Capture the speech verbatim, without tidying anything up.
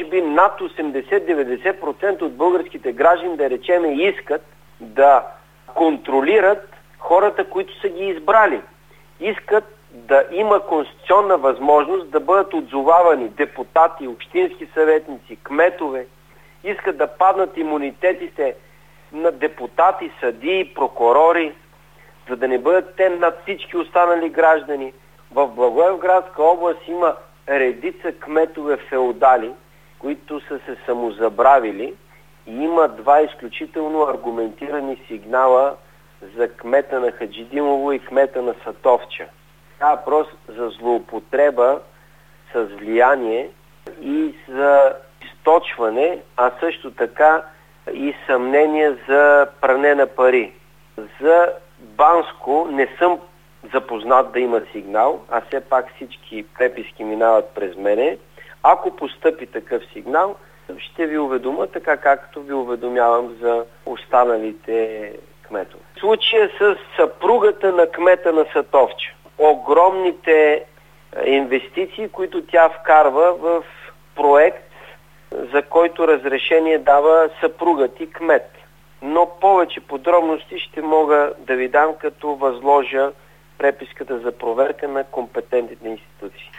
може би над осемдесет до деветдесет процента от българските граждани, да речеме, искат да контролират хората, които са ги избрали. Искат да има конституционна възможност да бъдат отзовавани депутати, общински съветници, кметове. Искат да паднат имунитетите на депутати, съдии, прокурори, за да не бъдат те над всички останали граждани. В Благоевградска област има редица кметове феодали, които са се самозабравили, и има два изключително аргументирани сигнала за кмета на Хаджидимово и кмета на Сатовча. Това е въпрос за злоупотреба с влияние и за източване, а също така и съмнение за пране на пари. За Банско не съм запознат да има сигнал, а все пак всички преписки минават през мене. Ако постъпи такъв сигнал, ще ви уведома, така както ви уведомявам за останалите кметове. В случая с съпругата на кмета на Сатовча. Огромните инвестиции, които тя вкарва в проект, за който разрешение дава съпругът и кмет. Но повече подробности ще мога да ви дам, като възложа преписката за проверка на компетентните институции.